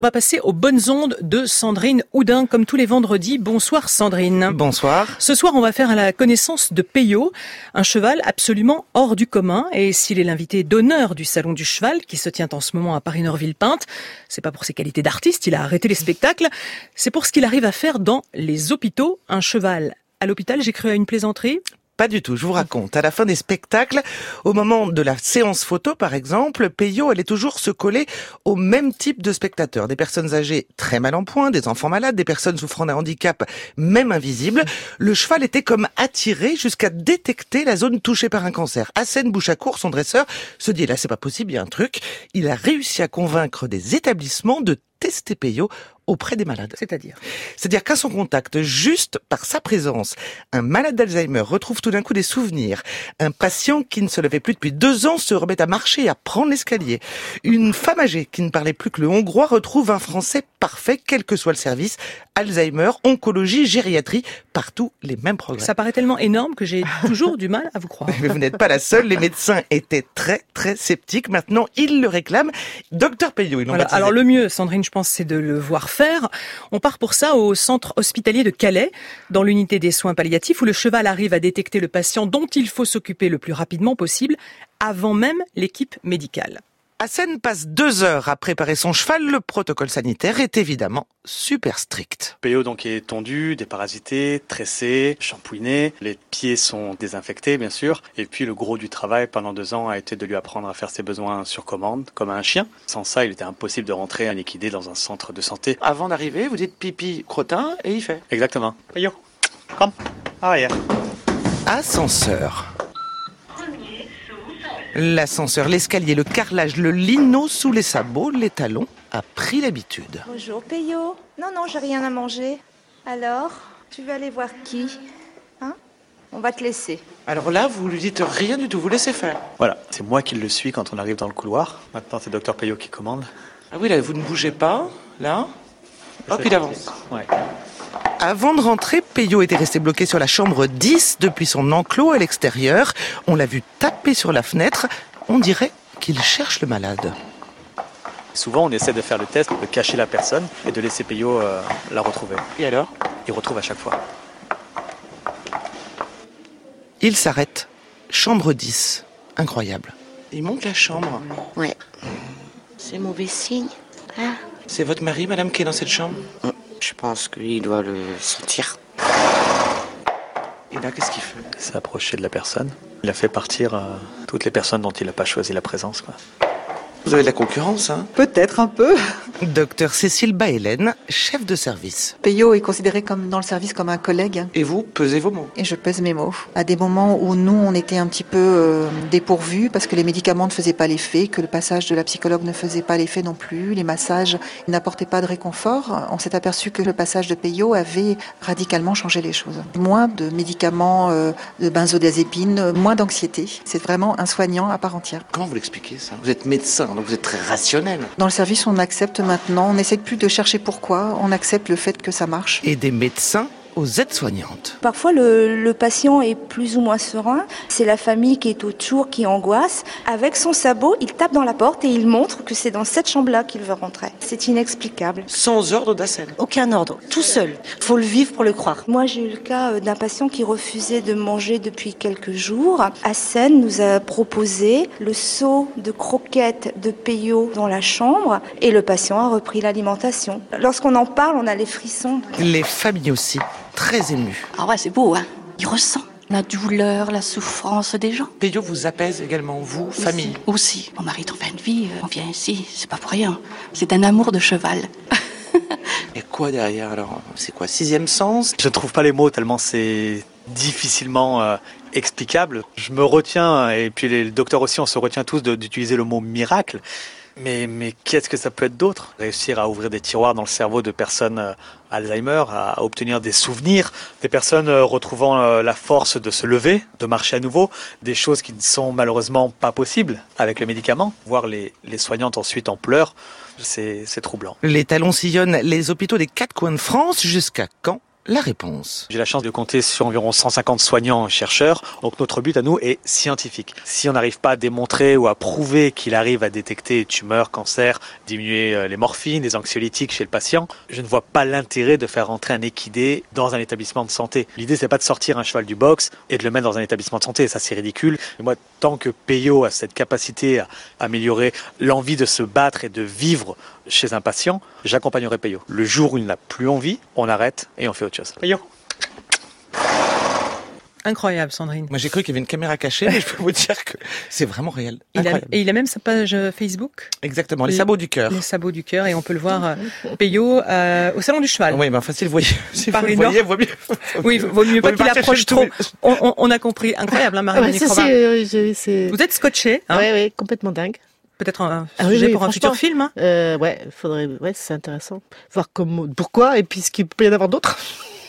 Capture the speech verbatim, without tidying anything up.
On va passer aux bonnes ondes de Sandrine Houdin, comme tous les vendredis. Bonsoir Sandrine. Bonsoir. Ce soir, on va faire la connaissance de Peyo, un cheval absolument hors du commun. Et s'il est l'invité d'honneur du Salon du Cheval, qui se tient en ce moment à Paris-Nord-Villepinte, c'est pas pour ses qualités d'artiste, il a arrêté les spectacles, c'est pour ce qu'il arrive à faire dans les hôpitaux. Un cheval à l'hôpital, j'ai cru à une plaisanterie. Pas du tout, je vous raconte. À la fin des spectacles, au moment de la séance photo par exemple, Peyo allait toujours se coller au même type de spectateurs. Des personnes âgées très mal en point, des enfants malades, des personnes souffrant d'un handicap même invisible. Le cheval était comme attiré jusqu'à détecter la zone touchée par un cancer. Hassen Bouchakour, son dresseur, se dit là c'est pas possible, il y a un truc. Il a réussi à convaincre des établissements de tester Peyo auprès des malades. C'est-à-dire C'est-à-dire qu'à son contact, juste par sa présence, un malade d'Alzheimer retrouve tout d'un coup des souvenirs. Un patient qui ne se levait plus depuis deux ans se remet à marcher et à prendre l'escalier. Une femme âgée qui ne parlait plus que le hongrois retrouve un français parfait, quel que soit le service. Alzheimer, oncologie, gériatrie, partout les mêmes progrès. Ça paraît tellement énorme que j'ai toujours du mal à vous croire. Mais vous n'êtes pas la seule, les médecins étaient très très sceptiques. Maintenant, ils le réclament. Docteur Peyo, ils l'ont Voilà. baptisé. Alors le mieux, Sandrine, je pense, c'est de le voir faire. On part pour ça au centre hospitalier de Calais, dans l'unité des soins palliatifs, où le cheval arrive à détecter le patient dont il faut s'occuper le plus rapidement possible, avant même l'équipe médicale. Hassen passe deux heures à préparer son cheval. Le protocole sanitaire est évidemment super strict. Peyo donc est tondu, déparasité, tressé, shampouiné. Les pieds sont désinfectés bien sûr. Et puis le gros du travail pendant deux ans a été de lui apprendre à faire ses besoins sur commande, comme un chien. Sans ça, il était impossible de rentrer à équidé dans un centre de santé. Avant d'arriver, vous dites pipi, crottin, et il fait. Exactement. Peyo, come, arrière. Ascenseur. L'ascenseur, l'escalier, le carrelage, le lino sous les sabots, les talons a pris l'habitude. Bonjour Peyo. Non, non, j'ai rien à manger. Alors, tu veux aller voir qui? Hein? On va te laisser. Alors là, vous lui dites rien du tout, vous laissez faire. Voilà, c'est moi qui le suis quand on arrive dans le couloir. Maintenant, c'est docteur Peyo qui commande. Ah oui, là, vous ne bougez pas, là. Hop, il avance. Ouais. Avant de rentrer, Peyo était resté bloqué sur la chambre dix depuis son enclos à l'extérieur. On l'a vu taper sur la fenêtre. On dirait qu'il cherche le malade. Souvent, on essaie de faire le test, de cacher la personne et de laisser Peyo euh, la retrouver. Et alors? Il retrouve à chaque fois. Il s'arrête. Chambre dix. Incroyable. Il monte la chambre. Ouais. C'est mauvais signe. Hein? C'est votre mari, madame, qui est dans cette chambre? Je pense qu'il doit le sentir. Et là, qu'est-ce qu'il fait? Il s'est approché de la personne. Il a fait partir euh, toutes les personnes dont il n'a pas choisi la présence, quoi. Vous avez de la concurrence, hein? Peut-être un peu. Docteur Cécile Baélène, chef de service. Peyo est considéré comme dans le service comme un collègue. Et vous, pesez vos mots. Et je pèse mes mots. À des moments où nous, on était un petit peu euh, dépourvus parce que les médicaments ne faisaient pas l'effet, que le passage de la psychologue ne faisait pas l'effet non plus, les massages n'apportaient pas de réconfort, on s'est aperçu que le passage de Peyo avait radicalement changé les choses. Moins de médicaments, euh, de benzodiazépines, moins d'anxiété. C'est vraiment un soignant à part entière. Comment vous l'exexpliquez, ça? Vous êtes médecin, donc vous êtes très rationnel. Dans le service, on accepte maintenant, on n'essaie plus de chercher pourquoi, on accepte le fait que ça marche. Et des médecins aux aides-soignantes. Parfois, le, le patient est plus ou moins serein. C'est la famille qui est autour, qui angoisse. Avec son sabot, il tape dans la porte et il montre que c'est dans cette chambre-là qu'il veut rentrer. C'est inexplicable. Sans ordre d'Hassen. Aucun ordre, tout seul. Faut le vivre pour le croire. Moi, j'ai eu le cas d'un patient qui refusait de manger depuis quelques jours. Hassen nous a proposé le seau de croquettes de Peyo dans la chambre et le patient a repris l'alimentation. Lorsqu'on en parle, on a les frissons. Les familles aussi, très émues. Ah ouais, c'est beau, hein. Il ressent la douleur, la souffrance des gens. Peyo vous apaise également, vous, Aussi, famille. Aussi. Mon mari est en fin de vie, on vient ici, c'est pas pour rien. C'est un amour de cheval. Et quoi derrière alors? C'est quoi, sixième sens? Je ne trouve pas les mots tellement c'est difficilement euh, explicable. Je me retiens, et puis les docteurs aussi, on se retient tous de, d'utiliser le mot miracle. Mais, mais qu'est-ce que ça peut être d'autre? Réussir à ouvrir des tiroirs dans le cerveau de personnes euh, Alzheimer, à obtenir des souvenirs, des personnes euh, retrouvant euh, la force de se lever, de marcher à nouveau, des choses qui ne sont malheureusement pas possibles avec le médicament. Voir les, les soignantes ensuite en pleurs, c'est, c'est troublant. Les talons sillonnent les hôpitaux des quatre coins de France. Jusqu'à quand La réponse. J'ai la chance de compter sur environ cent cinquante soignants et chercheurs. Donc notre but à nous est scientifique. Si on n'arrive pas à démontrer ou à prouver qu'il arrive à détecter tumeurs, cancers, diminuer les morphines, les anxiolytiques chez le patient, je ne vois pas l'intérêt de faire rentrer un équidé dans un établissement de santé. L'idée, c'est pas de sortir un cheval du box et de le mettre dans un établissement de santé. Ça, c'est ridicule. Et moi, tant que Peyo a cette capacité à améliorer l'envie de se battre et de vivre chez un patient, j'accompagnerai Peyo. Le jour où il n'a plus envie, on arrête et on fait autre chose. Peyo. Incroyable, Sandrine. Moi, j'ai cru qu'il y avait une caméra cachée, mais je peux vous dire que c'est vraiment réel. Il a, et il a même sa page Facebook. Exactement, les, les sabots du cœur. Les sabots du cœur, et on peut le voir, euh, Peyo, euh, au Salon du Cheval. Oui, mais enfin, si vous le voyez, si vous le voyez, vaut mieux. Oui, vaut mieux pas qu'il approche trop. On, on, on a compris. Incroyable, hein, Marie-Monique Robin. Vous êtes scotché, hein. Oui, oui, complètement dingue. Peut-être un ah sujet oui, oui, pour un futur film. Hein. Euh, ouais, faudrait, ouais, c'est intéressant. Voir comment, pourquoi, et puis ce qu'il peut y en avoir d'autres.